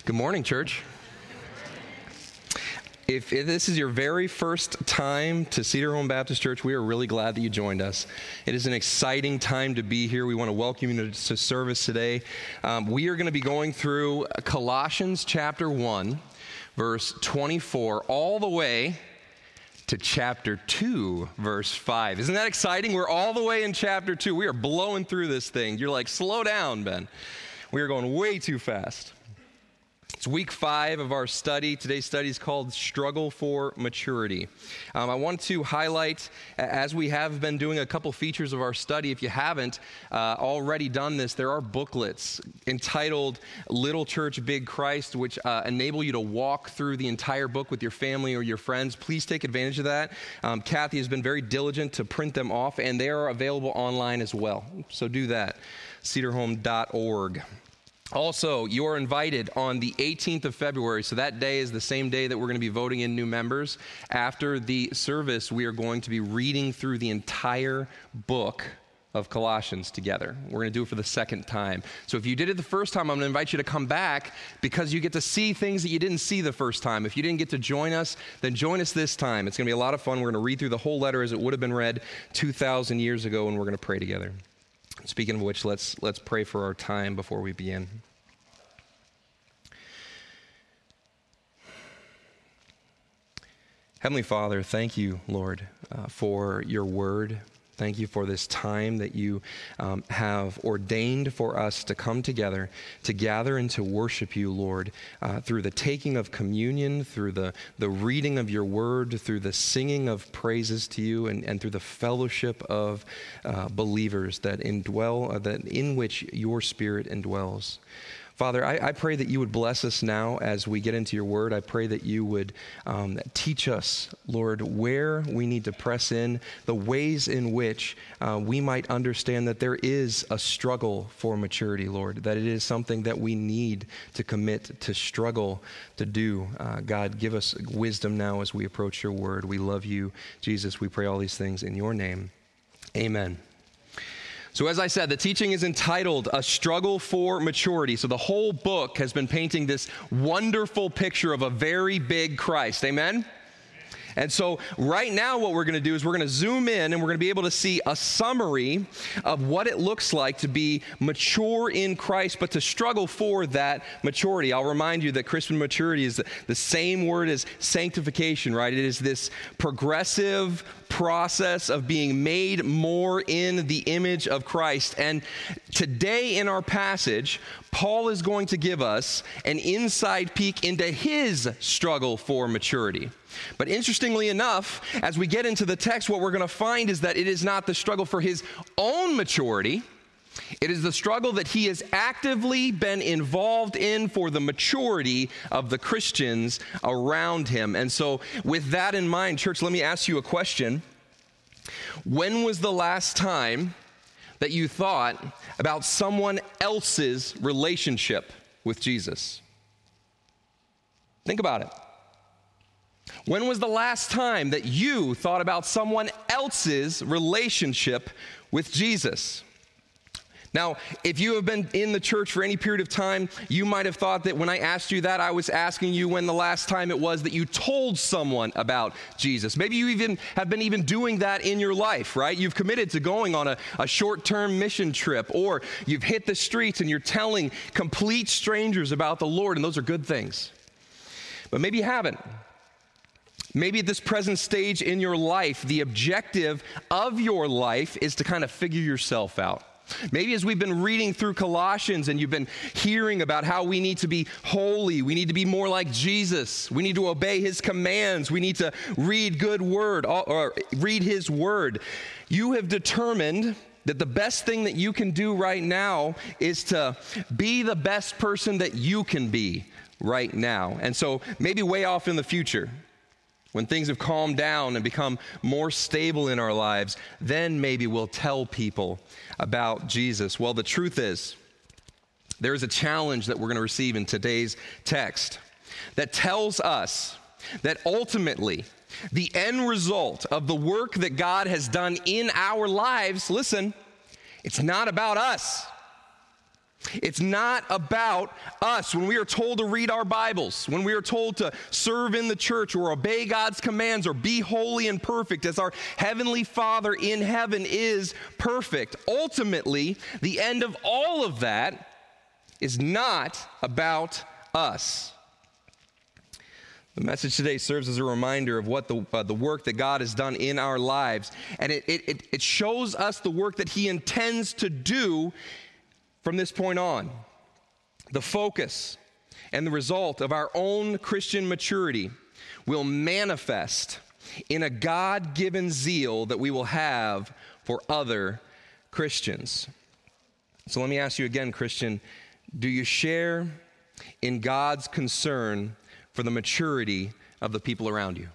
Good morning, church. If this is your very first time to Cedar Home Baptist Church, we are really glad that you joined us. It is an exciting time to be here. We want to welcome you to service today. We are going to be going through Colossians chapter 1, verse 24, all the way to chapter 2, verse 5. Isn't that exciting? We're all the way in chapter 2. We are blowing through this thing. You're like, slow down, Ben. We are going way too fast. It's week 5 of our study. Today's study is called Struggle for Maturity. I want to highlight, as we have been doing a couple features of our study, if you haven't already done this, there are booklets entitled Little Church, Big Christ, which enable you to walk through the entire book with your family or your friends. Please take advantage of that. Kathy has been very diligent to print them off, and they are available online as well. So do that, cedarhome.org. Also, you are invited on the 18th of February, so that day is the same day that we're going to be voting in new members. After the service, we are going to be reading through the entire book of Colossians together. We're going to do it for the second time. So if you did it the first time, I'm going to invite you to come back because you get to see things that you didn't see the first time. If you didn't get to join us, then join us this time. It's going to be a lot of fun. We're going to read through the whole letter as it would have been read 2,000 years ago, and we're going to pray together. Speaking of which, let's pray for our time before we begin. Heavenly Father, thank you, Lord, for your word. Thank you for this time that you have ordained for us to come together, to gather and to worship you, Lord, through the taking of communion, through the reading of your word, through the singing of praises to you, and through the fellowship of believers that in which your Spirit indwells. Father, I pray that you would bless us now as we get into your word. I pray that you would teach us, Lord, where we need to press in, the ways in which we might understand that there is a struggle for maturity, Lord, that it is something that we need to commit to struggle to do. God, give us wisdom now as we approach your word. We love you, Jesus. We pray all these things in your name. Amen. So as I said, the teaching is entitled A Struggle for Maturity. So the whole book has been painting this wonderful picture of a very big Christ. Amen? And so right now what we're going to do is we're going to zoom in and we're going to be able to see a summary of what it looks like to be mature in Christ, but to struggle for that maturity. I'll remind you that Christian maturity is the same word as sanctification, right? It is this progressive process of being made more in the image of Christ. And today in our passage, Paul is going to give us an inside peek into his struggle for maturity. But interestingly enough, as we get into the text, what we're going to find is that it is not the struggle for his own maturity. It is the struggle that he has actively been involved in for the maturity of the Christians around him. And so with that in mind, church, let me ask you a question. When was the last time that you thought about someone else's relationship with Jesus? Think about it. When was the last time that you thought about someone else's relationship with Jesus? Now, if you have been in the church for any period of time, you might have thought that when I asked you that, I was asking you when the last time it was that you told someone about Jesus. Maybe you even have been doing that in your life, right? You've committed to going on a short-term mission trip, or you've hit the streets and you're telling complete strangers about the Lord, and those are good things. But maybe you haven't. Maybe at this present stage in your life, the objective of your life is to kind of figure yourself out. Maybe as we've been reading through Colossians and you've been hearing about how we need to be holy, we need to be more like Jesus, we need to obey his commands, we need to read good word or read his word. You have determined that the best thing that you can do right now is to be the best person that you can be right now. And so maybe way off in the future, when things have calmed down and become more stable in our lives, then maybe we'll tell people about Jesus. Well, the truth is, there is a challenge that we're going to receive in today's text that tells us that ultimately the end result of the work that God has done in our lives, listen, it's not about us. It's not about us. When we are told to read our Bibles, when we are told to serve in the church or obey God's commands or be holy and perfect as our Heavenly Father in heaven is perfect, ultimately, the end of all of that is not about us. The message today serves as a reminder of what the work that God has done in our lives, and it shows us the work that He intends to do from this point on. The focus and the result of our own Christian maturity will manifest in a God-given zeal that we will have for other Christians. So let me ask you again, Christian, do you share in God's concern for the maturity of the people around you?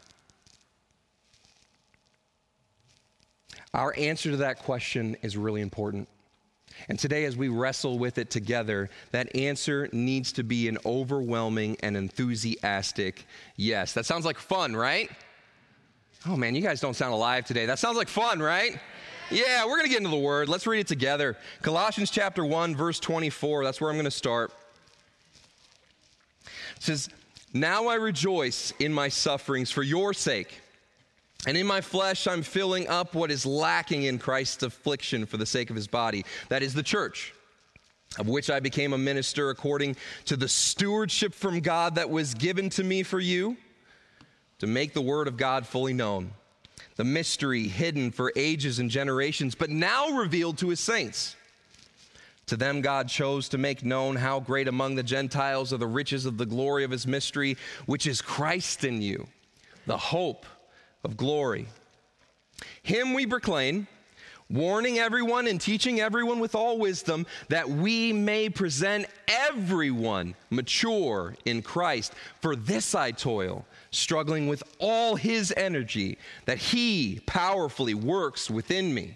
Our answer to that question is really important. And today, as we wrestle with it together, that answer needs to be an overwhelming and enthusiastic yes. That sounds like fun, right? Oh man, you guys don't sound alive today. That sounds like fun, right? Yeah, we're going to get into the Word. Let's read it together. Colossians chapter 1, verse 24. That's where I'm going to start. It says, "Now I rejoice in my sufferings for your sake. And in my flesh, I'm filling up what is lacking in Christ's affliction for the sake of His body, that is the church, of which I became a minister according to the stewardship from God that was given to me for you, to make the word of God fully known, the mystery hidden for ages and generations, but now revealed to His saints. To them God chose to make known how great among the Gentiles are the riches of the glory of His mystery, which is Christ in you, the hope of glory. Him we proclaim, warning everyone and teaching everyone with all wisdom, that we may present everyone mature in Christ. For this I toil, struggling with all His energy, that He powerfully works within me.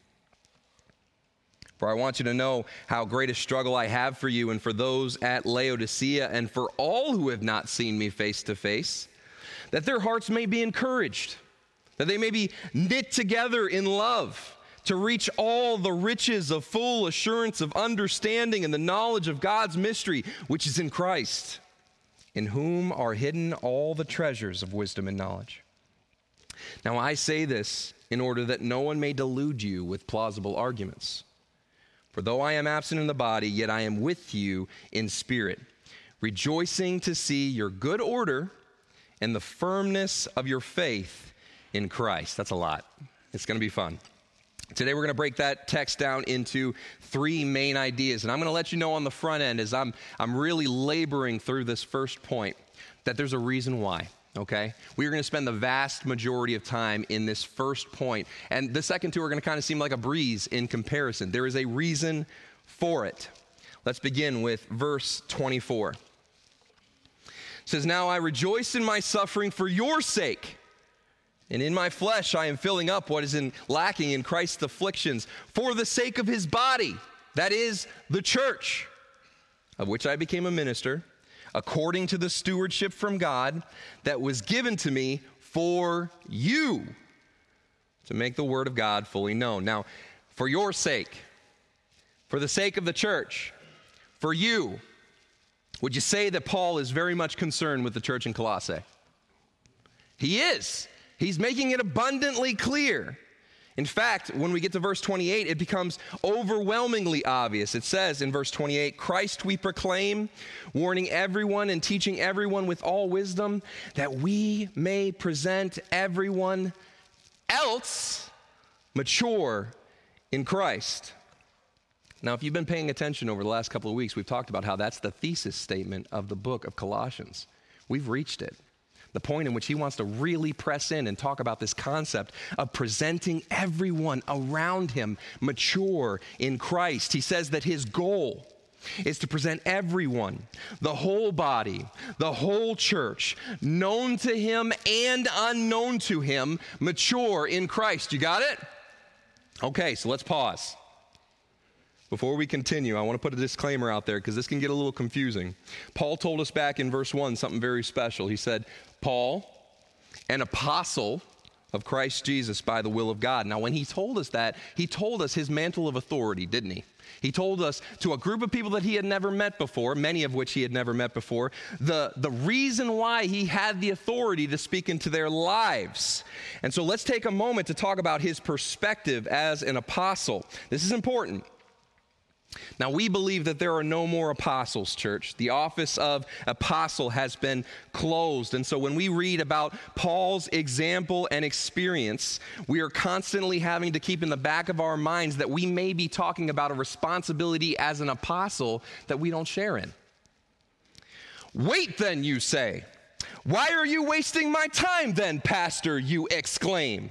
For I want you to know how great a struggle I have for you and for those at Laodicea and for all who have not seen me face to face, that their hearts may be encouraged, that they may be knit together in love, to reach all the riches of full assurance of understanding and the knowledge of God's mystery, which is in Christ, in whom are hidden all the treasures of wisdom and knowledge. Now I say this in order that no one may delude you with plausible arguments. For though I am absent in the body, yet I am with you in spirit, rejoicing to see your good order and the firmness of your faith in Christ." That's a lot. It's going to be fun. Today we're going to break that text down into three main ideas. And I'm going to let you know on the front end as I'm really laboring through this first point that there's a reason why, okay? We're going to spend the vast majority of time in this first point. And the second two are going to kind of seem like a breeze in comparison. There is a reason for it. Let's begin with verse 24. It says, "Now I rejoice in my suffering for your sake, and in my flesh I am filling up what is lacking in Christ's afflictions for the sake of His body, that is, the church, of which I became a minister, according to the stewardship from God that was given to me for you, to make the word of God fully known." Now, for your sake, for the sake of the church, for you, would you say that Paul is very much concerned with the church in Colossae? He is. He's making it abundantly clear. In fact, when we get to verse 28, it becomes overwhelmingly obvious. It says in verse 28, "Christ we proclaim, warning everyone and teaching everyone with all wisdom, that we may present everyone else mature in Christ." Now, if you've been paying attention over the last couple of weeks, we've talked about how that's the thesis statement of the book of Colossians. We've reached it. The point in which he wants to really press in and talk about this concept of presenting everyone around him mature in Christ. He says that his goal is to present everyone, the whole body, the whole church, known to him and unknown to him, mature in Christ. You got it? Okay, so let's pause. Before we continue, I want to put a disclaimer out there because this can get a little confusing. Paul told us back in verse 1 something very special. He said, "Paul, an apostle of Christ Jesus by the will of God. Now, when he told us that, he told us his mantle of authority, didn't he? He told us to a group of people that he had never met before, many of which he had never met before, the reason why he had the authority to speak into their lives. And so let's take a moment to talk about his perspective as an apostle. This is important. Now, we believe that there are no more apostles, church. The office of apostle has been closed. And so when we read about Paul's example and experience, we are constantly having to keep in the back of our minds that we may be talking about a responsibility as an apostle that we don't share in. Wait then, you say. Why are you wasting my time then, pastor, you exclaim.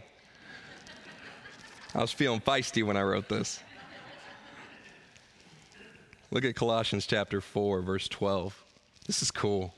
I was feeling feisty when I wrote this. Look at Colossians chapter 4, verse 12. This is cool.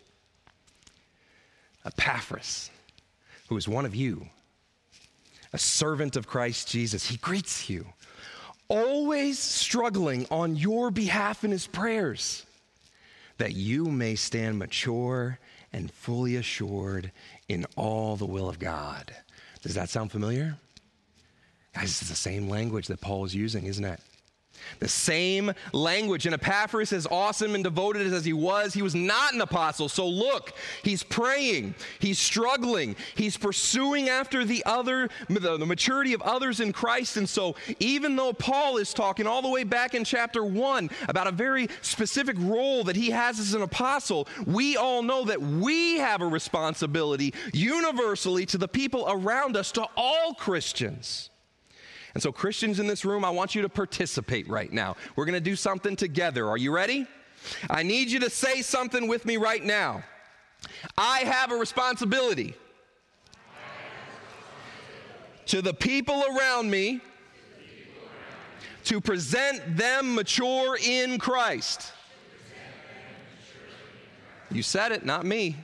Epaphras, who is one of you, a servant of Christ Jesus, he greets you, always struggling on your behalf in his prayers, that you may stand mature and fully assured in all the will of God. Does that sound familiar? Guys, it's the same language that Paul is using, isn't it? The same language. And Epaphras, as awesome and devoted as he was not an apostle. So look, he's praying, he's struggling, he's pursuing after the maturity of others in Christ. And so even though Paul is talking all the way back in chapter 1 about a very specific role that he has as an apostle, we all know that we have a responsibility universally to the people around us, to all Christians. And so Christians in this room, I want you to participate right now. We're going to do something together. Are you ready? I need you to say something with me right now. I have a responsibility to the people around me to present them mature in Christ. You said it, not me.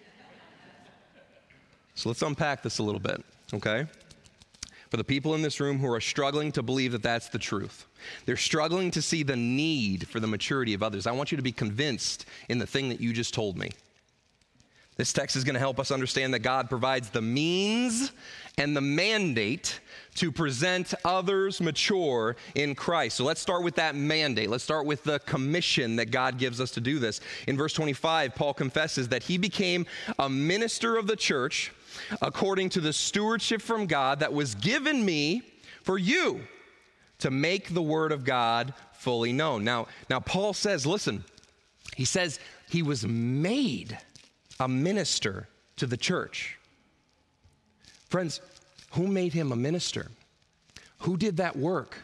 So let's unpack this a little bit, okay? For the people in this room who are struggling to believe that that's the truth, they're struggling to see the need for the maturity of others, I want you to be convinced in the thing that you just told me. This text is going to help us understand that God provides the means and the mandate to present others mature in Christ. So let's start with that mandate. Let's start with the commission that God gives us to do this. In verse 25, Paul confesses that he became a minister of the church according to the stewardship from God that was given me for you to make the word of God fully known. Now Paul says, listen, he says he was made a minister to the church. Friends, who made him a minister? Who did that work?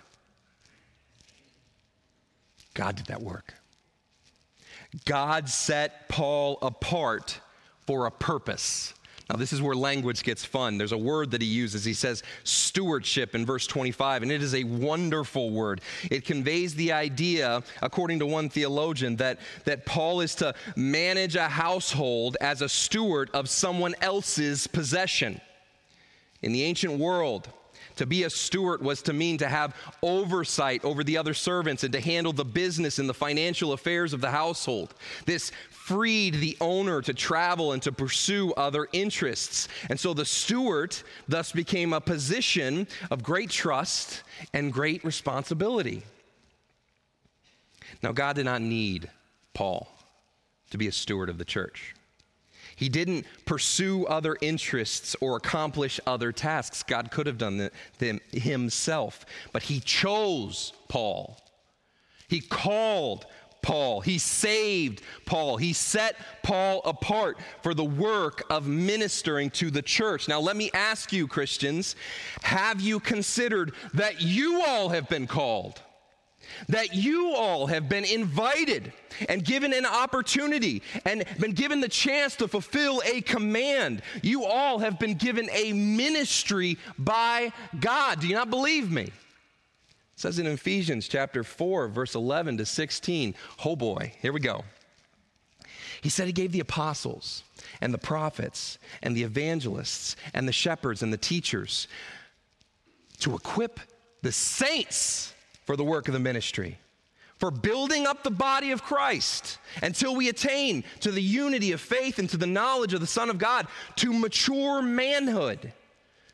God did that work. God set Paul apart for a purpose. Now, this is where language gets fun. There's a word that he uses. He says stewardship in verse 25, and it is a wonderful word. It conveys the idea, according to one theologian, that Paul is to manage a household as a steward of someone else's possession. In the ancient world, to be a steward was to mean to have oversight over the other servants and to handle the business and the financial affairs of the household. This freed the owner to travel and to pursue other interests. And so the steward thus became a position of great trust and great responsibility. Now, God did not need Paul to be a steward of the church. He didn't pursue other interests or accomplish other tasks. God could have done them himself, but he chose Paul. He called Paul. He saved Paul. He set Paul apart for the work of ministering to the church. Now, let me ask you, Christians, have you considered that you all have been called? That you all have been invited and given an opportunity and been given the chance to fulfill a command. You all have been given a ministry by God. Do you not believe me? It says in Ephesians chapter 4, verse 11 to 16. Oh boy, here we go. He said he gave the apostles and the prophets and the evangelists and the shepherds and the teachers to equip the saints for the work of the ministry, for building up the body of Christ until we attain to the unity of faith and to the knowledge of the Son of God, to mature manhood,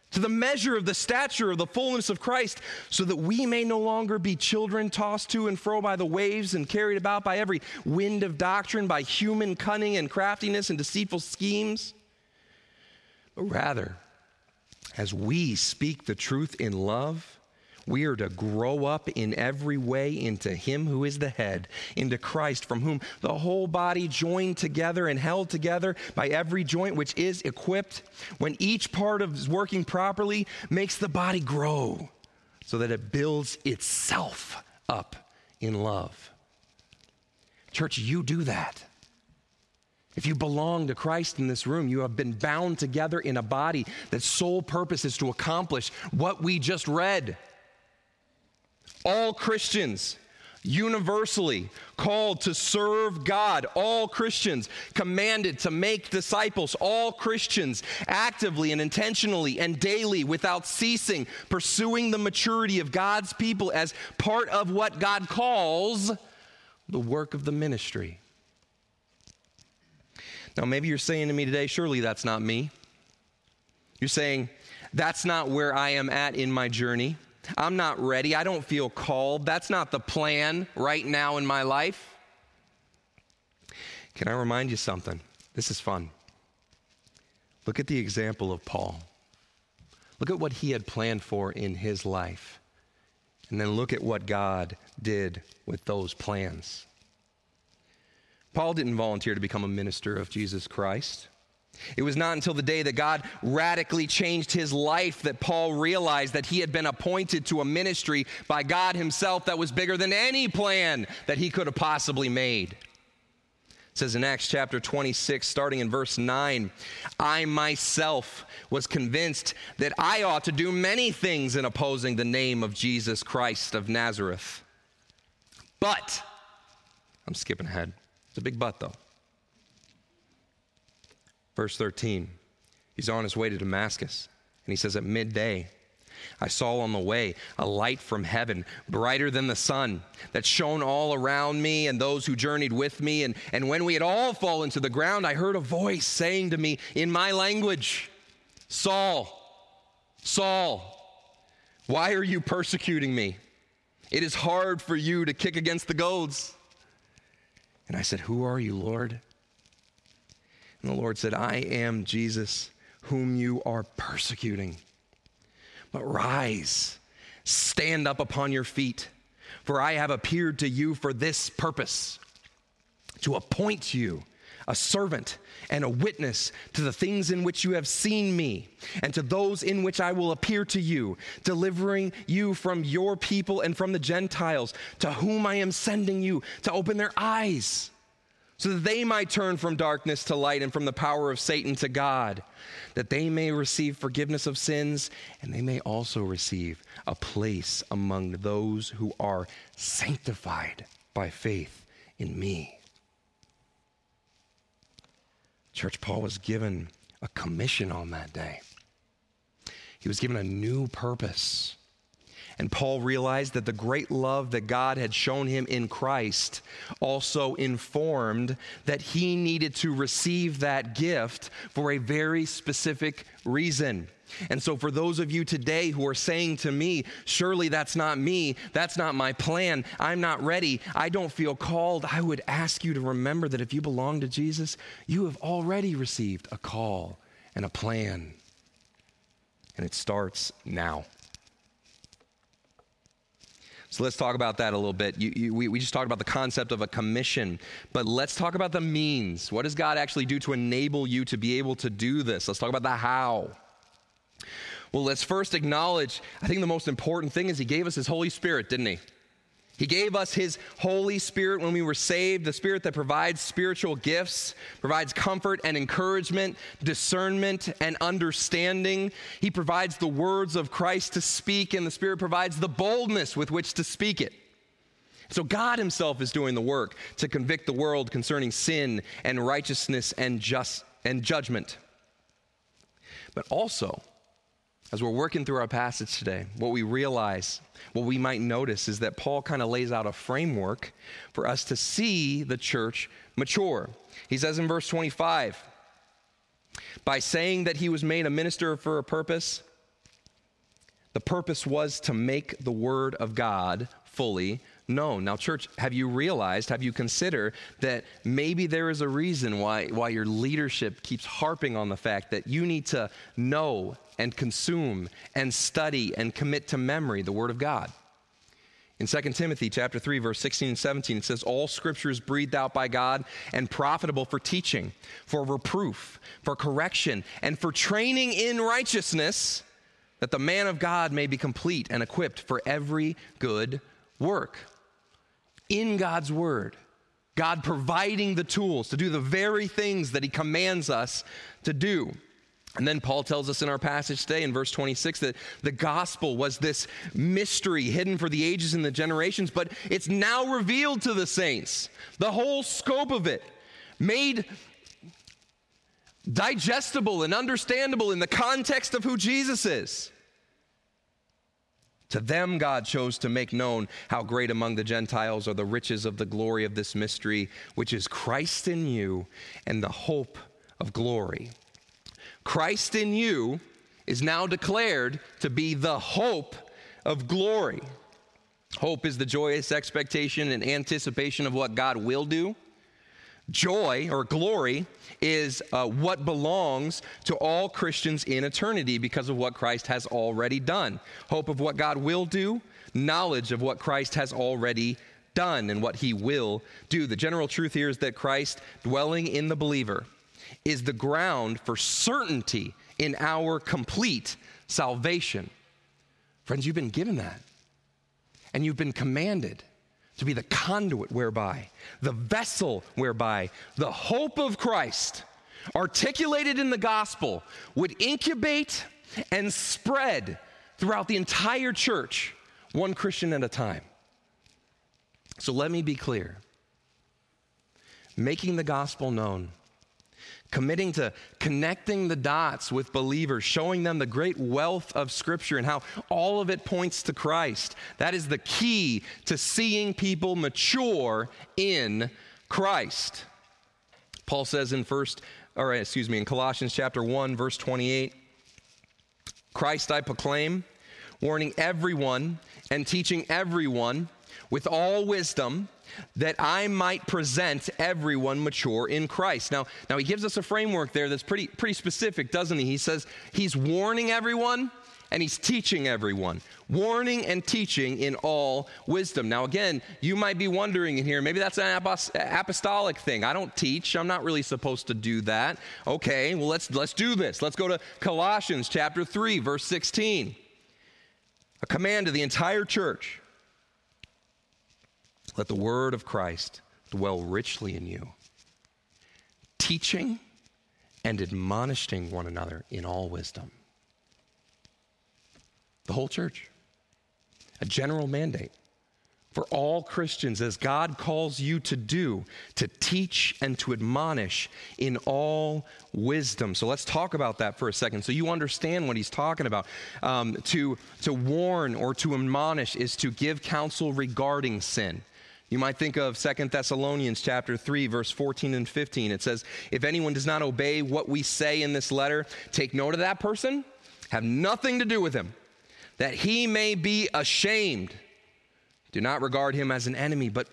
to the measure of the stature of the fullness of Christ, so that we may no longer be children tossed to and fro by the waves and carried about by every wind of doctrine, by human cunning and craftiness and deceitful schemes. But rather, as we speak the truth in love, we are to grow up in every way into Him who is the head, into Christ, from whom the whole body, joined together and held together by every joint which is equipped, when each part is working properly, makes the body grow so that it builds itself up in love. Church, you do that. If you belong to Christ in this room, you have been bound together in a body that's sole purpose is to accomplish what we just read. All Christians, universally called to serve God. All Christians commanded to make disciples. All Christians actively and intentionally and daily, without ceasing, pursuing the maturity of God's people as part of what God calls the work of the ministry. Now, maybe you're saying to me today, surely that's not me. You're saying, that's not where I am at in my journey. I'm not ready. I don't feel called. That's not the plan right now in my life. Can I remind you something? This is fun. Look at the example of Paul. Look at what he had planned for in his life. And then look at what God did with those plans. Paul didn't volunteer to become a minister of Jesus Christ. It was not until the day that God radically changed his life that Paul realized that he had been appointed to a ministry by God himself that was bigger than any plan that he could have possibly made. It says in Acts chapter 26, starting in verse 9, I myself was convinced that I ought to do many things in opposing the name of Jesus Christ of Nazareth. But, I'm skipping ahead. It's a big but though. Verse 13, he's on his way to Damascus, and he says, at midday, I saw on the way a light from heaven, brighter than the sun, that shone all around me and those who journeyed with me. And when we had all fallen to the ground, I heard a voice saying to me in my language, Saul, Saul, why are you persecuting me? It is hard for you to kick against the goads. And I said, who are you, Lord? And the Lord said, I am Jesus, whom you are persecuting. But rise, stand up upon your feet, for I have appeared to you for this purpose, to appoint you a servant and a witness to the things in which you have seen me, and to those in which I will appear to you, delivering you from your people and from the Gentiles, to whom I am sending you, to open their eyes, so that they might turn from darkness to light and from the power of Satan to God, that they may receive forgiveness of sins, and they may also receive a place among those who are sanctified by faith in me. Church, Paul was given a commission on that day. He was given a new purpose. And Paul realized that the great love that God had shown him in Christ also informed that he needed to receive that gift for a very specific reason. And so for those of you today who are saying to me, surely that's not me, that's not my plan, I'm not ready, I don't feel called, I would ask you to remember that if you belong to Jesus, you have already received a call and a plan. And it starts now. So let's talk about that a little bit. We just talked about the concept of a commission, but let's talk about the means. What does God actually do to enable you to be able to do this? Let's talk about the how. Well, let's first acknowledge, I think the most important thing is he gave us his Holy Spirit, didn't he? He gave us his Holy Spirit when we were saved, the Spirit that provides spiritual gifts, provides comfort and encouragement, discernment and understanding. He provides the words of Christ to speak, and the Spirit provides the boldness with which to speak it. So God himself is doing the work to convict the world concerning sin and righteousness and judgment. But also, as we're working through our passage today, what we realize, what we might notice is that Paul kind of lays out a framework for us to see the church mature. He says in verse 25, by saying that he was made a minister for a purpose, The purpose was to make the word of God fully known. Now, church, have you considered that maybe there is a reason why your leadership keeps harping on the fact that you need to know and consume and study and commit to memory the word of God? In 2 Timothy chapter 3, verse 16 and 17, it says, all scripture is breathed out by God and profitable for teaching, for reproof, for correction, and for training in righteousness, that the man of God may be complete and equipped for every good work. In God's word, God providing the tools to do the very things that he commands us to do. And then Paul tells us in our passage today in verse 26 that the gospel was this mystery hidden for the ages and the generations, but it's now revealed to the saints. The whole scope of it, made digestible and understandable in the context of who Jesus is. To them God chose to make known how great among the Gentiles are the riches of the glory of this mystery, which is Christ in you and the hope of glory. Christ in you is now declared to be the hope of glory. Hope is the joyous expectation and anticipation of what God will do. Joy or glory is what belongs to all Christians in eternity because of what Christ has already done. Hope of what God will do, knowledge of what Christ has already done and what he will do. The general truth here is that Christ dwelling in the believer is the ground for certainty in our complete salvation. Friends, you've been given that. And you've been commanded to be the conduit whereby, the vessel whereby the hope of Christ, articulated in the gospel, would incubate and spread throughout the entire church, one Christian at a time. So let me be clear. Making the gospel known, committing to connecting the dots with believers, showing them the great wealth of Scripture and how all of it points to Christ. That is the key to seeing people mature in Christ. Paul says in Colossians chapter 1, verse 28, Christ I proclaim, warning everyone and teaching everyone with all wisdom, that I might present everyone mature in Christ. Now he gives us a framework there that's pretty specific, doesn't he? He says he's warning everyone and he's teaching everyone. Warning and teaching in all wisdom. Now again, you might be wondering in here, maybe that's an apostolic thing. I don't teach. I'm not really supposed to do that. Okay, well let's do this. Let's go to Colossians chapter 3, verse 16. A command to the entire church. Let the word of Christ dwell richly in you, teaching and admonishing one another in all wisdom. The whole church. A general mandate for all Christians, as God calls you to do, to teach and to admonish in all wisdom. So let's talk about that for a second so you understand what he's talking about. To warn or to admonish is to give counsel regarding sin. You might think of 2 Thessalonians chapter 3, verse 14 and 15. It says, if anyone does not obey what we say in this letter, take note of that person, have nothing to do with him, that he may be ashamed. Do not regard him as an enemy, but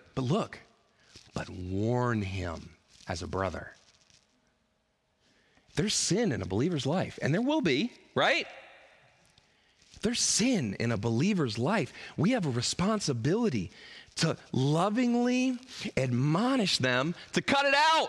warn him as a brother. There's sin in a believer's life, and there will be, right? There's sin in a believer's life. We have a responsibility to lovingly admonish them to cut it out.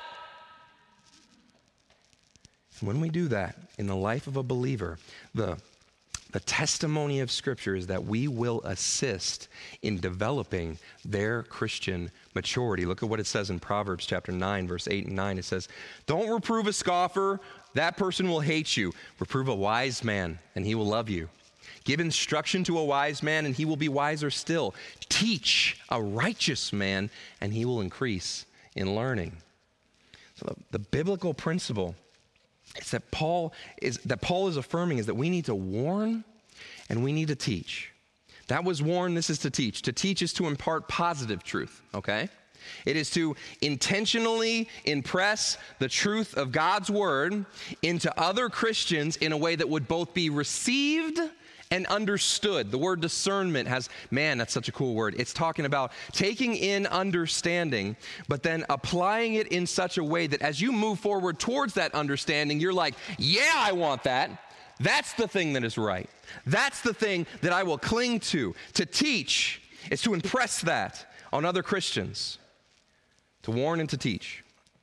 When we do that in the life of a believer, the testimony of Scripture is that we will assist in developing their Christian maturity. Look at what it says in Proverbs chapter 9, verse 8 and 9. It says, don't reprove a scoffer, that person will hate you. Reprove a wise man, and he will love you. Give instruction to a wise man, and he will be wiser still. Teach a righteous man, and he will increase in learning. So the biblical principle is that Paul is affirming is that we need to warn and we need to teach. That was warn, this is to teach. To teach is to impart positive truth, okay? It is to intentionally impress the truth of God's word into other Christians in a way that would both be received and understood. The word discernment has, man, that's such a cool word. It's talking about taking in understanding, but then applying it in such a way that as you move forward towards that understanding, you're like, yeah, I want that. That's the thing that is right. That's the thing that I will cling to. To teach is to impress that on other Christians. To warn and to teach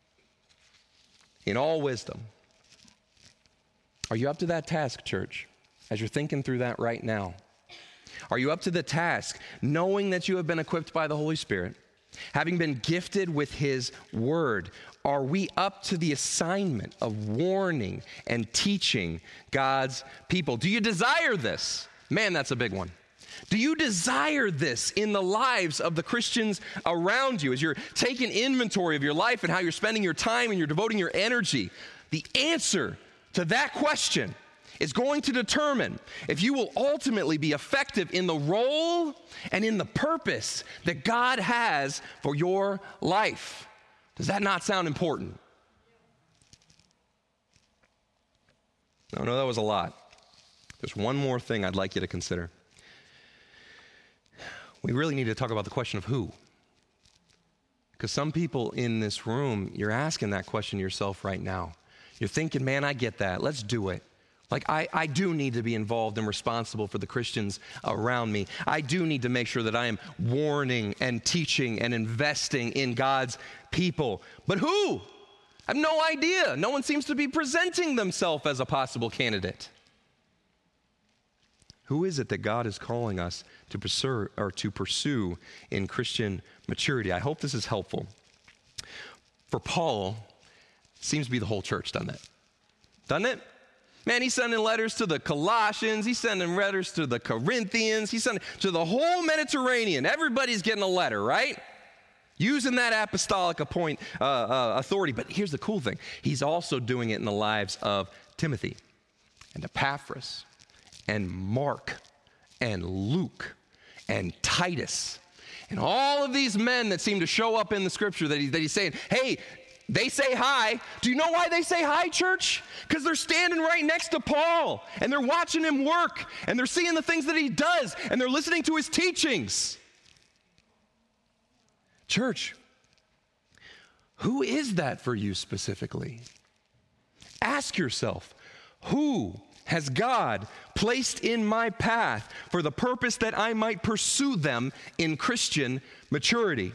in all wisdom. Are you up to that task, church? As you're thinking through that right now, are you up to the task, knowing that you have been equipped by the Holy Spirit, having been gifted with His Word? Are we up to the assignment of warning and teaching God's people? Do you desire this? Man, that's a big one. Do you desire this in the lives of the Christians around you as you're taking inventory of your life and how you're spending your time and you're devoting your energy? The answer to that question is going to determine if you will ultimately be effective in the role and in the purpose that God has for your life. Does that not sound important? No, that was a lot. There's one more thing I'd like you to consider. We really need to talk about the question of who. Because some people in this room, you're asking that question yourself right now. You're thinking, man, I get that. Let's do it. Like, I do need to be involved and responsible for the Christians around me. I do need to make sure that I am warning and teaching and investing in God's people. But who? I have no idea. No one seems to be presenting themselves as a possible candidate. Who is it that God is calling us to pursue in Christian maturity? I hope this is helpful. For Paul, it seems to be the whole church, doesn't it? Doesn't it? Man, he's sending letters to the Colossians. He's sending letters to the Corinthians. He's sending to the whole Mediterranean. Everybody's getting a letter, right? Using that apostolic authority. But here's the cool thing. He's also doing it in the lives of Timothy and Epaphras and Mark and Luke and Titus and all of these men that seem to show up in the scripture that he's saying, hey, they say hi. Do you know why they say hi, church? Because they're standing right next to Paul, and they're watching him work, and they're seeing the things that he does, and they're listening to his teachings. Church, who is that for you specifically? Ask yourself, who has God placed in my path for the purpose that I might pursue them in Christian maturity?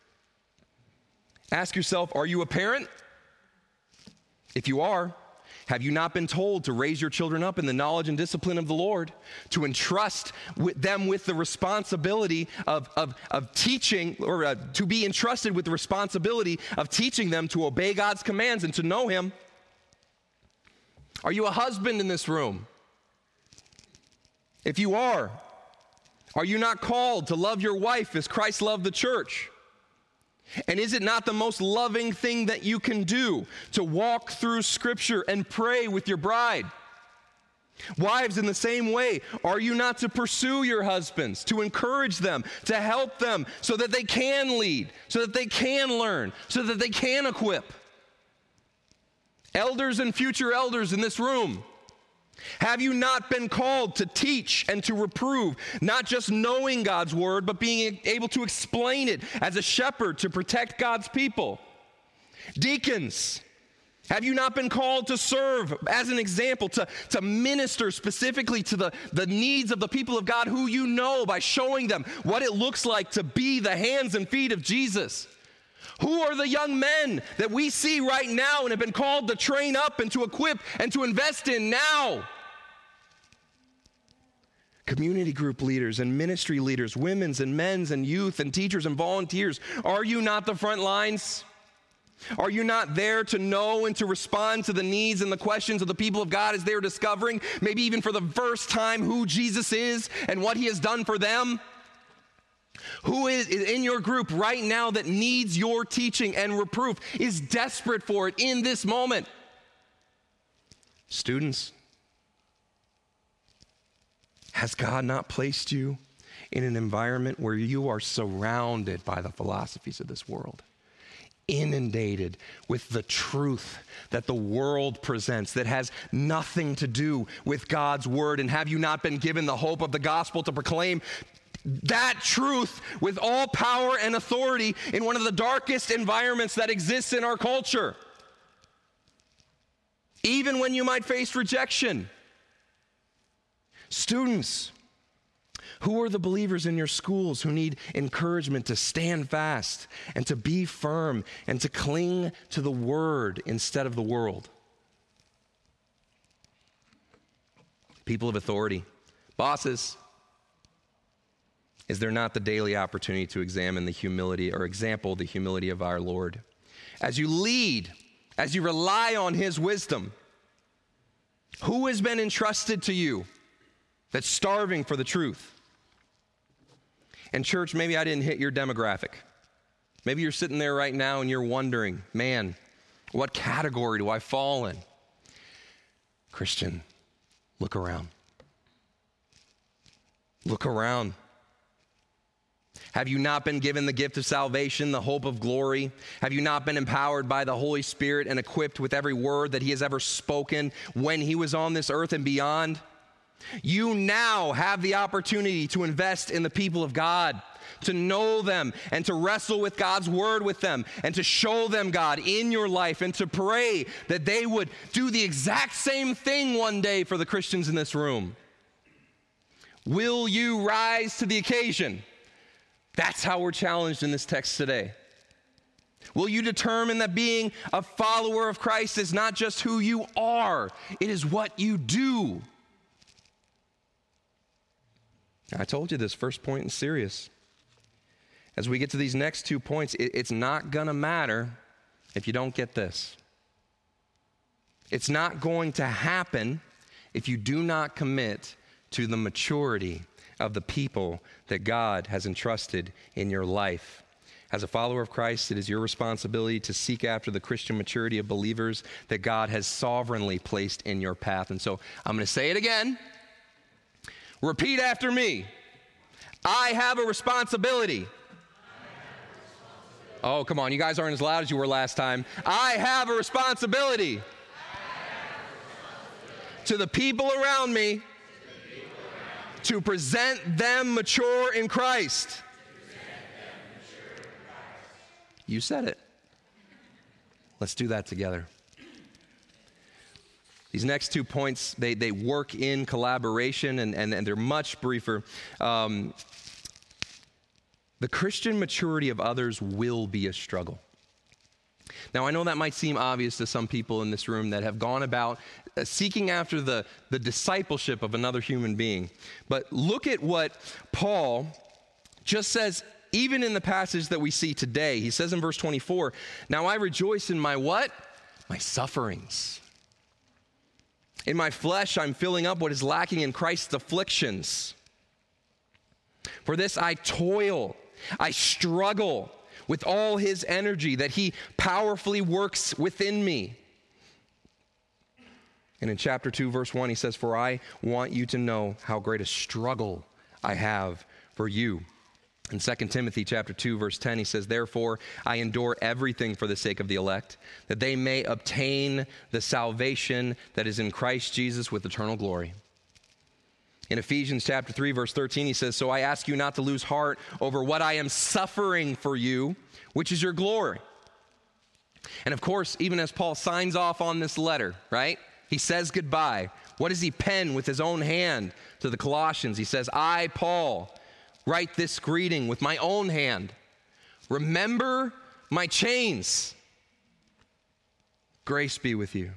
Ask yourself, are you a parent? If you are, have you not been told to raise your children up in the knowledge and discipline of the Lord, to entrust them with the responsibility of teaching, or to be entrusted with the responsibility of teaching them to obey God's commands and to know Him? Are you a husband in this room? If you are you not called to love your wife as Christ loved the church? And is it not the most loving thing that you can do to walk through Scripture and pray with your bride? Wives, in the same way, are you not to pursue your husbands, to encourage them, to help them so that they can lead, so that they can learn, so that they can equip? Elders and future elders in this room, have you not been called to teach and to reprove, not just knowing God's word, but being able to explain it as a shepherd to protect God's people? Deacons, have you not been called to serve as an example, to minister specifically to the needs of the people of God who you know by showing them what it looks like to be the hands and feet of Jesus? Who are the young men that we see right now and have been called to train up and to equip and to invest in now? Community group leaders and ministry leaders, women's and men's and youth and teachers and volunteers, are you not the front lines? Are you not there to know and to respond to the needs and the questions of the people of God as they are discovering, maybe even for the first time, who Jesus is and what He has done for them? Who is in your group right now that needs your teaching and reproof, is desperate for it in this moment? Students, has God not placed you in an environment where you are surrounded by the philosophies of this world? inundated with the truth that the world presents that has nothing to do with God's word? And have you not been given the hope of the gospel to proclaim that truth with all power and authority in one of the darkest environments that exists in our culture? Even when you might face rejection. Students, who are the believers in your schools who need encouragement to stand fast and to be firm and to cling to the word instead of the world? People of authority, bosses, is there not the daily opportunity to examine the humility or example the humility of our Lord? As you lead, as you rely on his wisdom, who has been entrusted to you that's starving for the truth? And church, maybe I didn't hit your demographic. Maybe you're sitting there right now and you're wondering, man, what category do I fall in? Christian, look around. Look around. Have you not been given the gift of salvation, the hope of glory? Have you not been empowered by the Holy Spirit and equipped with every word that he has ever spoken when he was on this earth and beyond? You now have the opportunity to invest in the people of God, to know them and to wrestle with God's word with them and to show them God in your life and to pray that they would do the exact same thing one day for the Christians in this room. Will you rise to the occasion? That's how we're challenged in this text today. Will you determine that being a follower of Christ is not just who you are, it is what you do? I told you this first point is serious. As we get to these next 2 points, it's not going to matter if you don't get this. It's not going to happen if you do not commit to the maturity of the people that God has entrusted in your life. As a follower of Christ, it is your responsibility to seek after the Christian maturity of believers that God has sovereignly placed in your path. And so I'm going to say it again. Repeat after me. I have a responsibility. Oh, come on. You guys aren't as loud as you were last time. I have a responsibility to the people around me to present them mature in Christ. You said it. Let's do that together. These next 2 points, they work in collaboration and they're much briefer. The Christian maturity of others will be a struggle. Now, I know that might seem obvious to some people in this room that have gone about seeking after the discipleship of another human being. But look at what Paul just says, even in the passage that we see today. He says in verse 24, "Now I rejoice in my" what? "My sufferings. In my flesh I'm filling up what is lacking in Christ's afflictions. For this I toil, I struggle with all his energy that he powerfully works within me." And in chapter 2, verse 1, he says, "For I want you to know how great a struggle I have for you." In 2 Timothy chapter 2, verse 10, he says, "Therefore I endure everything for the sake of the elect, that they may obtain the salvation that is in Christ Jesus with eternal glory." In Ephesians chapter 3, verse 13, he says, "So I ask you not to lose heart over what I am suffering for you, which is your glory." And of course, even as Paul signs off on this letter, right? He says goodbye. What does he pen with his own hand to the Colossians? He says, "I, Paul, write this greeting with my own hand. Remember my chains. Grace be with you."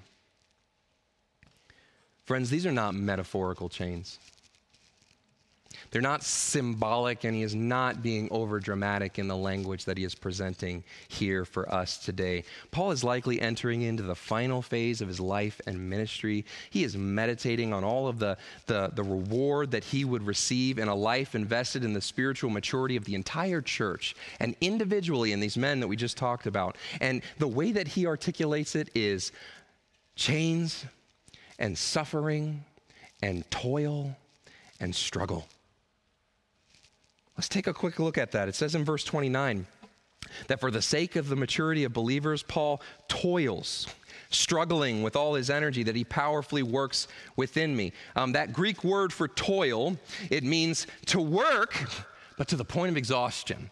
Friends, these are not metaphorical chains. They're not symbolic, and he is not being over dramatic in the language that he is presenting here for us today. Paul is likely entering into the final phase of his life and ministry. He is meditating on all of the reward that he would receive in a life invested in the spiritual maturity of the entire church and individually in these men that we just talked about. And the way that he articulates it is chains and suffering and toil and struggle. Let's take a quick look at that. It says in verse 29, that for the sake of the maturity of believers, Paul toils, struggling with all his energy, that he powerfully works within me. That Greek word for toil, it means to work, but to the point of exhaustion.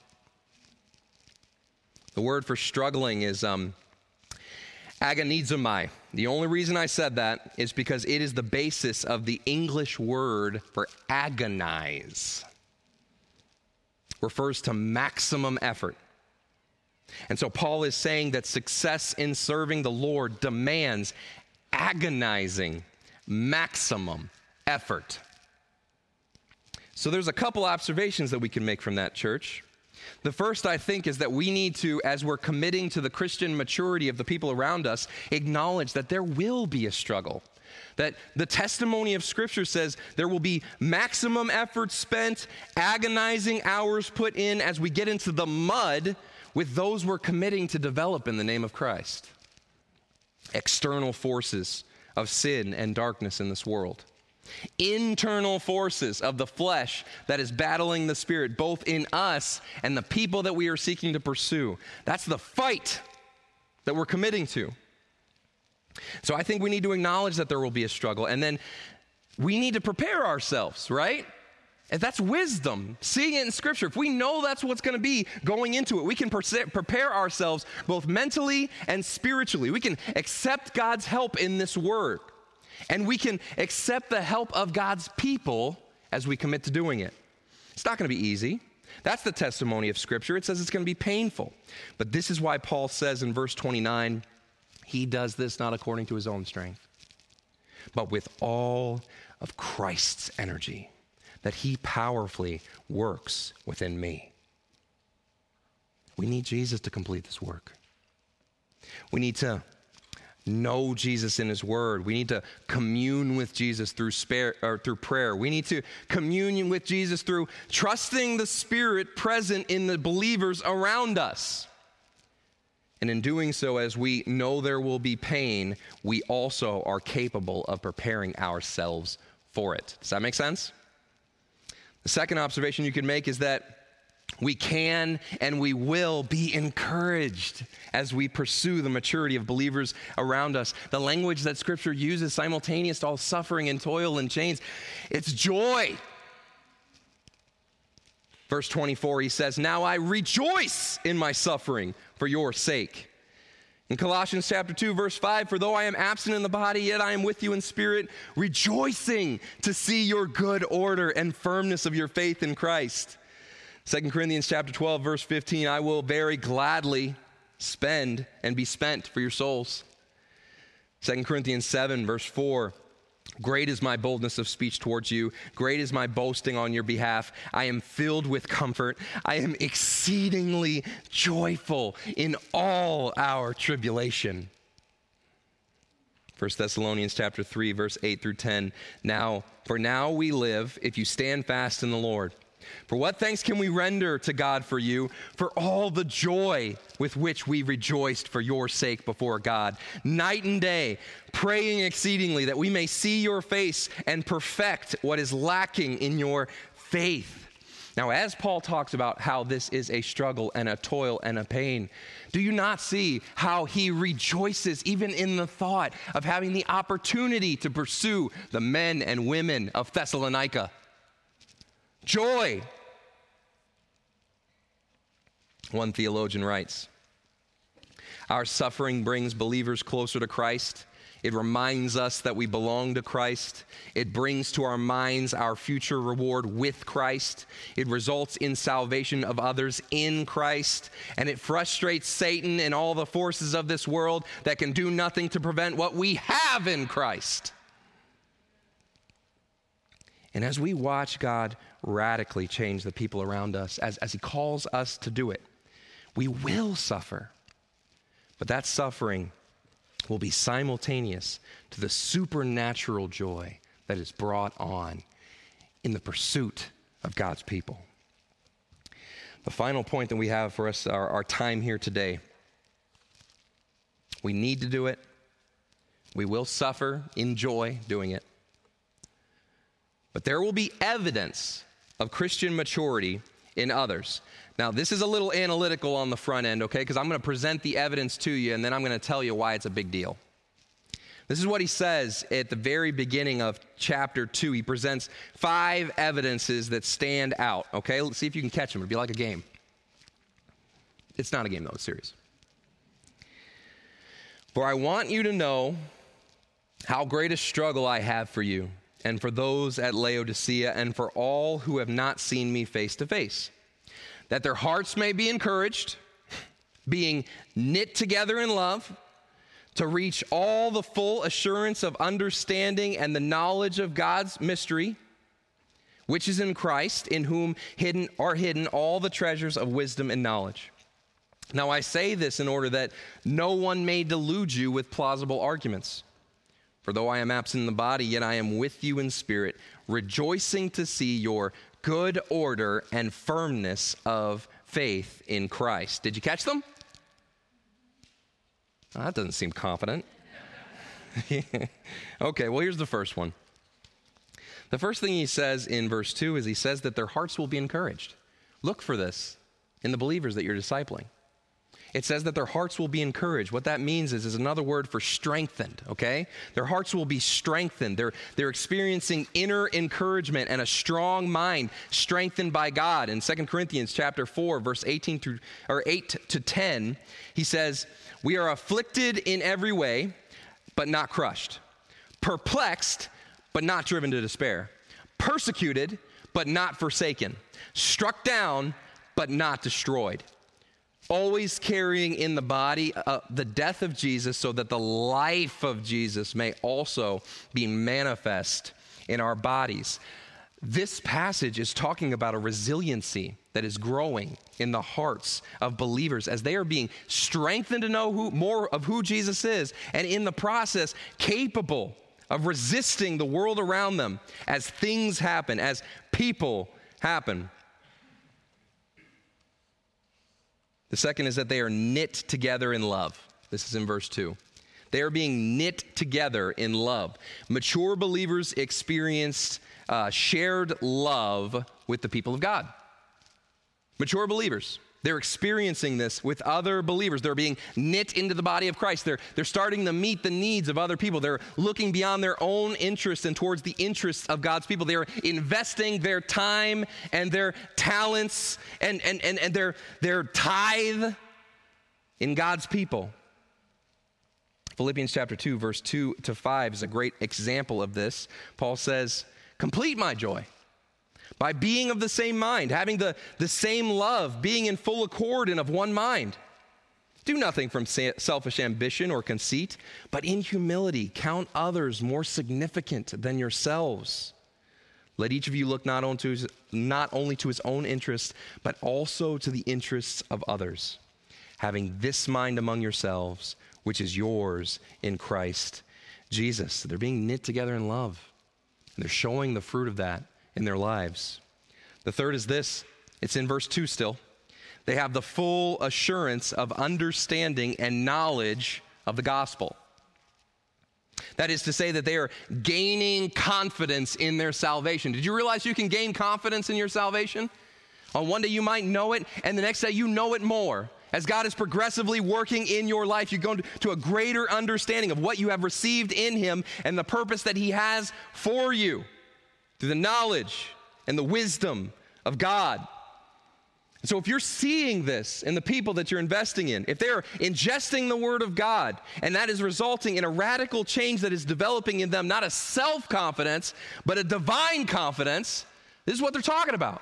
The word for struggling is agonizomai. The only reason I said that is because it is the basis of the English word for agonize. Refers to maximum effort. And so Paul is saying that success in serving the Lord demands agonizing, maximum effort. So there's a couple observations that we can make from that, church. The first, I think, is that we need to, as we're committing to the Christian maturity of the people around us, acknowledge that there will be a struggle. That the testimony of Scripture says there will be maximum effort spent, agonizing hours put in as we get into the mud with those we're committing to develop in the name of Christ. External forces of sin and darkness in this world. Internal forces of the flesh that is battling the Spirit, both in us and the people that we are seeking to pursue. That's the fight that we're committing to. So I think we need to acknowledge that there will be a struggle, and then we need to prepare ourselves, right? And that's wisdom, seeing it in Scripture. If we know that's what's going to be going into it, we can prepare ourselves both mentally and spiritually. We can accept God's help in this word, and we can accept the help of God's people as we commit to doing it. It's not going to be easy. That's the testimony of Scripture. It says it's going to be painful. But this is why Paul says in verse 29, he does this not according to his own strength, but with all of Christ's energy, that he powerfully works within me. We need Jesus to complete this work. We need to know Jesus in his word. We need to commune with Jesus through prayer. We need to commune with Jesus through trusting the Spirit present in the believers around us. And in doing so, as we know there will be pain, we also are capable of preparing ourselves for it. Does that make sense? The second observation you can make is that we can and we will be encouraged as we pursue the maturity of believers around us. The language that Scripture uses simultaneous to all suffering and toil and chains, it's joy. Verse 24, he says, "Now I rejoice in my suffering for your sake." In Colossians chapter 2, verse 5, "For though I am absent in the body, yet I am with you in spirit, rejoicing to see your good order and firmness of your faith in Christ." 2 Corinthians chapter 12, verse 15, "I will very gladly spend and be spent for your souls." 2 Corinthians 7, verse 4, "Great is my boldness of speech towards you. Great is my boasting on your behalf. I am filled with comfort. I am exceedingly joyful in all our tribulation." 1 Thessalonians chapter 3, verse 8 through 10. "Now we live if you stand fast in the Lord. For what thanks can we render to God for you, for all the joy with which we rejoiced for your sake before God, night and day, praying exceedingly that we may see your face and perfect what is lacking in your faith." Now, as Paul talks about how this is a struggle and a toil and a pain, do you not see how he rejoices even in the thought of having the opportunity to pursue the men and women of Thessalonica? Joy. One theologian writes, "Our suffering brings believers closer to Christ. It reminds us that we belong to Christ. It brings to our minds our future reward with Christ. It results in salvation of others in Christ. And it frustrates Satan and all the forces of this world that can do nothing to prevent what we have in Christ." And as we watch God radically change the people around us, as he calls us to do it, we will suffer. But that suffering will be simultaneous to the supernatural joy that is brought on in the pursuit of God's people. The final point that we have for us, our time here today, we need to do it. We will suffer in joy doing it. But there will be evidence of Christian maturity in others, Now, this is a little analytical on the front end, okay? Because I'm going to present the evidence to you, and then I'm going to tell you why it's a big deal. This is what he says at the very beginning of chapter 2. He presents 5 evidences that stand out, okay? Let's see if you can catch them. It'll be like a game. It's not a game, though. It's serious. For I want you to know how great a struggle I have for you and for those at Laodicea and for all who have not seen me face to face, that their hearts may be encouraged, being knit together in love, to reach all the full assurance of understanding and the knowledge of God's mystery, which is in Christ, in whom are hidden all the treasures of wisdom and knowledge. Now I say this in order that no one may delude you with plausible arguments. For though I am absent in the body, yet I am with you in spirit, rejoicing to see your good order and firmness of faith in Christ. Did you catch them? Oh, that doesn't seem confident. Okay, well, here's the first one. The first thing he says in verse 2 is he says that their hearts will be encouraged. Look for this in the believers that you're discipling. It says that their hearts will be encouraged. What that means is another word for strengthened, okay? Their hearts will be strengthened. They're experiencing inner encouragement and a strong mind strengthened by God. In 2 Corinthians chapter 4, verse 8 to 10, he says, we are afflicted in every way, but not crushed. Perplexed, but not driven to despair. Persecuted, but not forsaken. Struck down, but not destroyed. Always carrying in the body the death of Jesus so that the life of Jesus may also be manifest in our bodies. This passage is talking about a resiliency that is growing in the hearts of believers as they are being strengthened to know more of who Jesus is, and in the process capable of resisting the world around them as things happen, as people happen. The second is that they are knit together in love. This is in verse 2. They are being knit together in love. Mature believers experience shared love with the people of God. Mature believers, they're experiencing this with other believers. They're being knit into the body of Christ. They're starting to meet the needs of other people. They're looking beyond their own interests and towards the interests of God's people. They're investing their time and their talents and their tithe in God's people. Philippians chapter 2, verse 2 to 5 is a great example of this. Paul says, complete my joy by being of the same mind, having the same love, being in full accord and of one mind. Do nothing from selfish ambition or conceit, but in humility count others more significant than yourselves. Let each of you look not only to his own interests, but also to the interests of others. Having this mind among yourselves, which is yours in Christ Jesus. They're being knit together in love. And they're showing the fruit of that in their lives. The third is this. It's in verse 2 still. They have the full assurance of understanding and knowledge of the gospel. That is to say that they are gaining confidence in their salvation. Did you realize you can gain confidence in your salvation? On one day you might know it, and the next day you know it more. As God is progressively working in your life, you go to a greater understanding of what you have received in him and the purpose that he has for you through the knowledge and the wisdom of God. So if you're seeing this in the people that you're investing in, if they're ingesting the word of God, and that is resulting in a radical change that is developing in them, not a self-confidence, but a divine confidence, this is what they're talking about.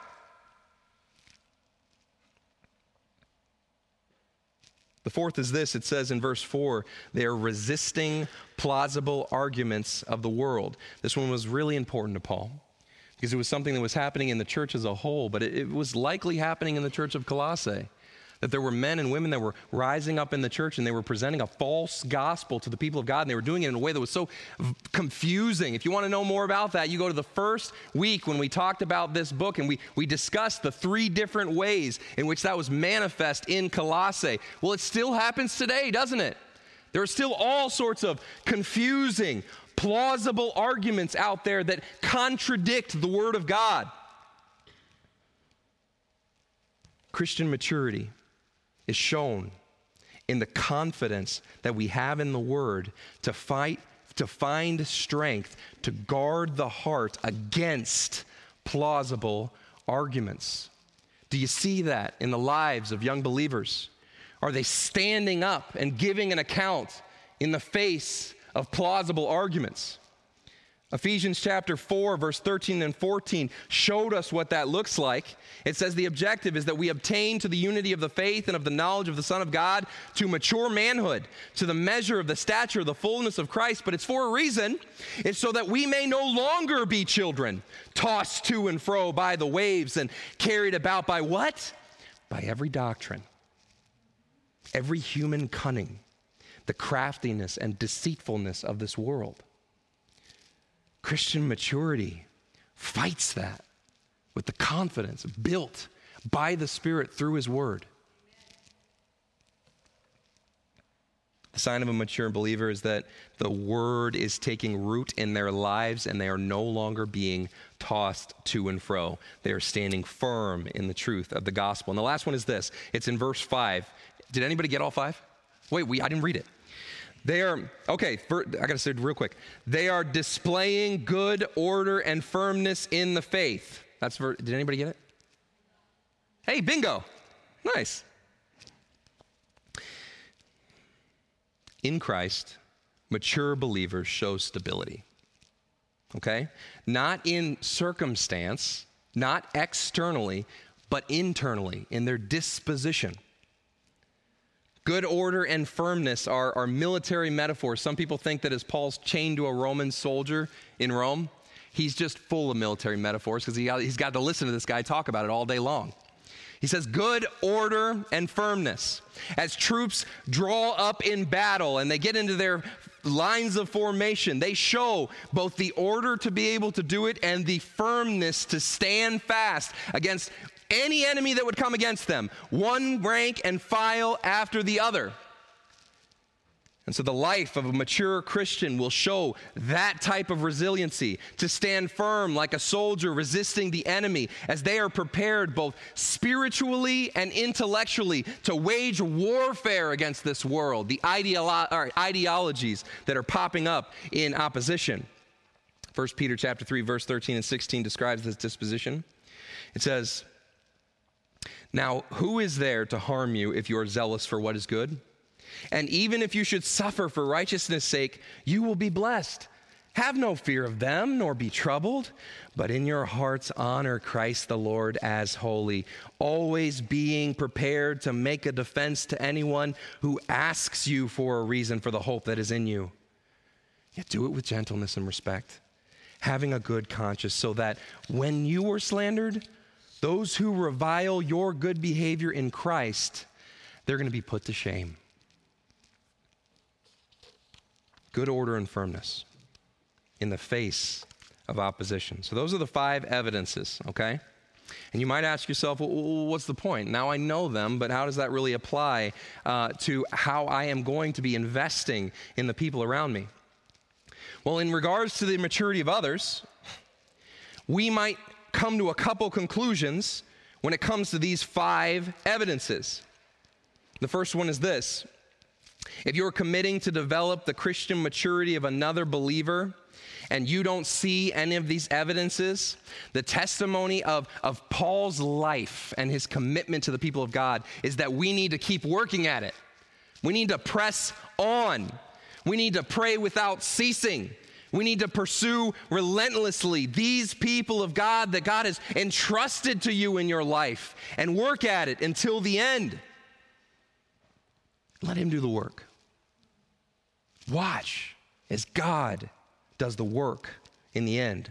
The fourth is this. It says in verse 4, they are resisting plausible arguments of the world. This one was really important to Paul because it was something that was happening in the church as a whole, but it was likely happening in the church of Colossae, that there were men and women that were rising up in the church and they were presenting a false gospel to the people of God, and they were doing it in a way that was so confusing. If you want to know more about that, you go to the first week when we talked about this book and we discussed the 3 different ways in which that was manifest in Colossae. Well, it still happens today, doesn't it? There are still all sorts of confusing, plausible arguments out there that contradict the Word of God. Christian maturity is shown in the confidence that we have in the Word to find strength to guard the heart against plausible arguments. Do you see that in the lives of young believers? Are they standing up and giving an account in the face of plausible arguments? Ephesians chapter 4, verse 13 and 14 showed us what that looks like. It says the objective is that we obtain to the unity of the faith and of the knowledge of the Son of God, to mature manhood, to the measure of the stature of the fullness of Christ. But it's for a reason. It's so that we may no longer be children, tossed to and fro by the waves and carried about by what? By every doctrine, every human cunning, the craftiness and deceitfulness of this world. Christian maturity fights that with the confidence built by the Spirit through His Word. The sign of a mature believer is that the Word is taking root in their lives and they are no longer being tossed to and fro. They are standing firm in the truth of the gospel. And the last one is this. It's in verse 5. Did anybody get all 5? Wait, I didn't read it. I got to say it real quick. They are displaying good order and firmness in the faith. Did anybody get it? Hey, bingo. Nice. In Christ, mature believers show stability. Okay? Not in circumstance, not externally, but internally in their disposition. Good order and firmness are military metaphors. Some people think that as Paul's chained to a Roman soldier in Rome, he's just full of military metaphors because he's got to listen to this guy talk about it all day long. He says good order and firmness. As troops draw up in battle and they get into their lines of formation, they show both the order to be able to do it and the firmness to stand fast against any enemy that would come against them, one rank and file after the other. And so the life of a mature Christian will show that type of resiliency to stand firm like a soldier resisting the enemy as they are prepared both spiritually and intellectually to wage warfare against this world, the ideologies that are popping up in opposition. 1 Peter chapter 3, verse 13 and 16 describes this disposition. It says, "Now, who is there to harm you if you are zealous for what is good? And even if you should suffer for righteousness' sake, you will be blessed. Have no fear of them, nor be troubled, but in your hearts honor Christ the Lord as holy, always being prepared to make a defense to anyone who asks you for a reason for the hope that is in you. Yet do it with gentleness and respect, having a good conscience, so that when you are slandered, those who revile your good behavior in Christ, they're going to be put to shame." Good order and firmness in the face of opposition. So those are the 5 evidences, okay? And you might ask yourself, well, what's the point? Now I know them, but how does that really apply to how I am going to be investing in the people around me? Well, in regards to the maturity of others, we might come to a couple conclusions when it comes to these 5 evidences. The first one is this. If you're committing to develop the Christian maturity of another believer and you don't see any of these evidences, the testimony of Paul's life and his commitment to the people of God is that we need to keep working at it. We need to press on. We need to pray without ceasing. We need to pursue relentlessly these people of God that God has entrusted to you in your life and work at it until the end. Let Him do the work. Watch as God does the work in the end.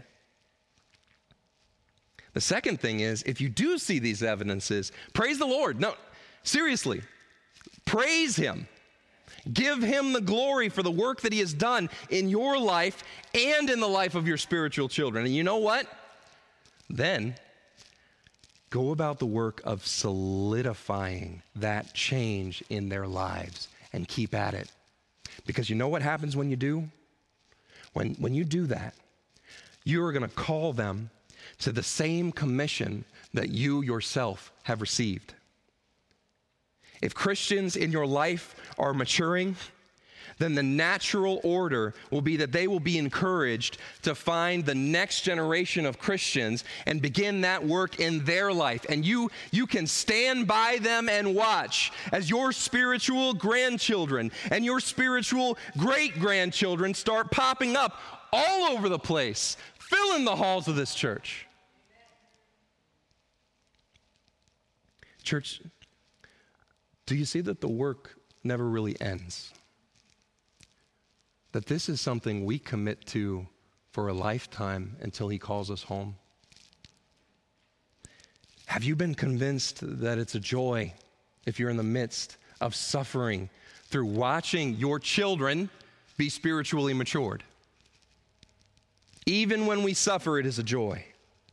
The second thing is, if you do see these evidences, praise the Lord. No, seriously, praise Him. Give Him the glory for the work that He has done in your life and in the life of your spiritual children. And you know what? Then go about the work of solidifying that change in their lives and keep at it. Because you know what happens when you do? When you do that, you are going to call them to the same commission that you yourself have received. If Christians in your life are maturing, then the natural order will be that they will be encouraged to find the next generation of Christians and begin that work in their life. And you can stand by them and watch as your spiritual grandchildren and your spiritual great-grandchildren start popping up all over the place, filling the halls of this church. Church, do you see that the work never really ends? That this is something we commit to for a lifetime until he calls us home? Have you been convinced that it's a joy if you're in the midst of suffering through watching your children be spiritually matured? Even when we suffer, it is a joy.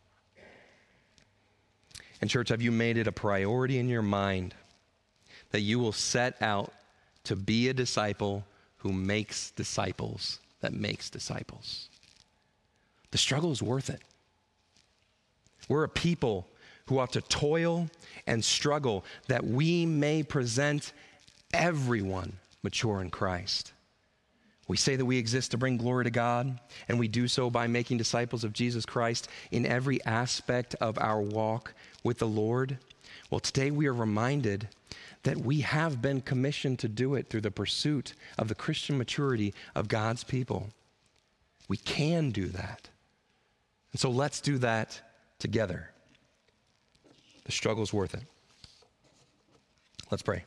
And church, have you made it a priority in your mind that you will set out to be a disciple who makes disciples that makes disciples? The struggle is worth it. We're a people who ought to toil and struggle that we may present everyone mature in Christ. We say that we exist to bring glory to God, and we do so by making disciples of Jesus Christ in every aspect of our walk with the Lord. Well, today we are reminded that we have been commissioned to do it through the pursuit of the Christian maturity of God's people. We can do that. And so let's do that together. The struggle's worth it. Let's pray.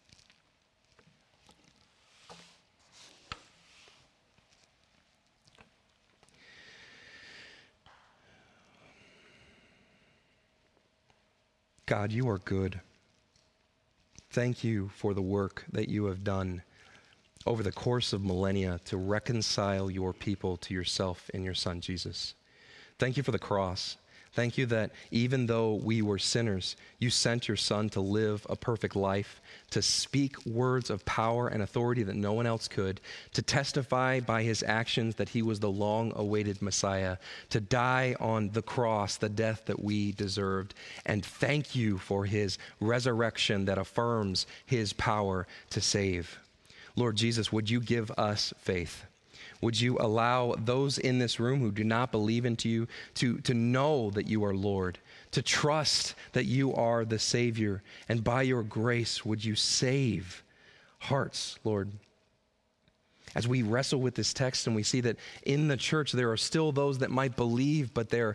God, you are good. Thank you for the work that you have done over the course of millennia to reconcile your people to yourself in your Son, Jesus. Thank you for the cross. Thank you that even though we were sinners, you sent your Son to live a perfect life, to speak words of power and authority that no one else could, to testify by his actions that he was the long-awaited Messiah, to die on the cross, the death that we deserved. And thank you for his resurrection that affirms his power to save. Lord Jesus, would you give us faith? Would you allow those in this room who do not believe into you to know that you are Lord, to trust that you are the Savior, and by your grace, would you save hearts, Lord? As we wrestle with this text and we see that in the church there are still those that might believe, but they're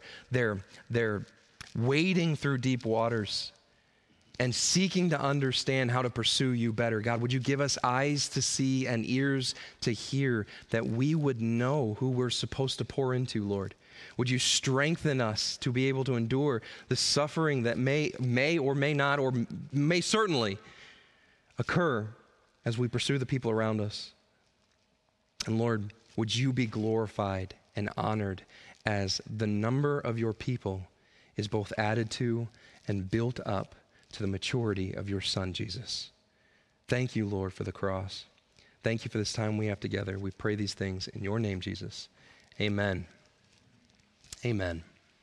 wading through deep waters and seeking to understand how to pursue you better. God, would you give us eyes to see and ears to hear, that we would know who we're supposed to pour into, Lord? Would you strengthen us to be able to endure the suffering that may or may not, or may certainly occur as we pursue the people around us? And Lord, would you be glorified and honored as the number of your people is both added to and built up to the maturity of your Son, Jesus. Thank you, Lord, for the cross. Thank you for this time we have together. We pray these things in your name, Jesus. Amen. Amen.